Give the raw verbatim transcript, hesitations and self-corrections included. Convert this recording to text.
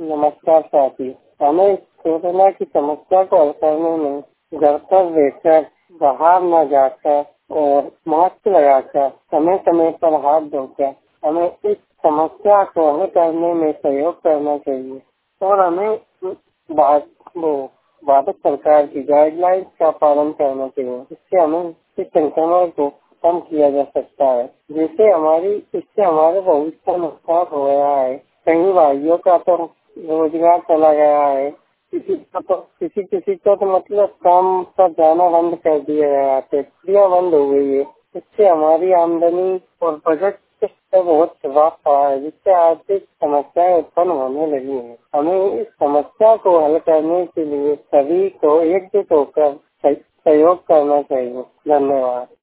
नमस्कार साथी। हमें कोरोना की समस्या को हल करने में घर पर रहकर, बाहर न जाकर और मास्क लगाकर, समय समय पर हाथ धोकर हमें इस समस्या को हल करने में सहयोग करना चाहिए और हमें भारत वो भारत सरकार की गाइडलाइंस का पालन करना चाहिए। इससे हमें इस संक्रमण को कम किया जा सकता है। जिससे हमारी इससे हमारे भविष्य का नुकसान हो गया है। कई भाइयों का तो रोजगार चला गया है, किसी का तो किसी किसी का तो मतलब काम पर जाना बंद कर दिया गया है, फैक्ट्रियाँ बंद हो गई है। इससे हमारी आमदनी और बजट पर बहुत प्रभाव पड़ा है, जिससे आर्थिक समस्याएं उत्पन्न होने लगी हैं। हमें इस समस्या को हल करने के लिए सभी को एकजुट होकर सहयोग करना चाहिए। धन्यवाद।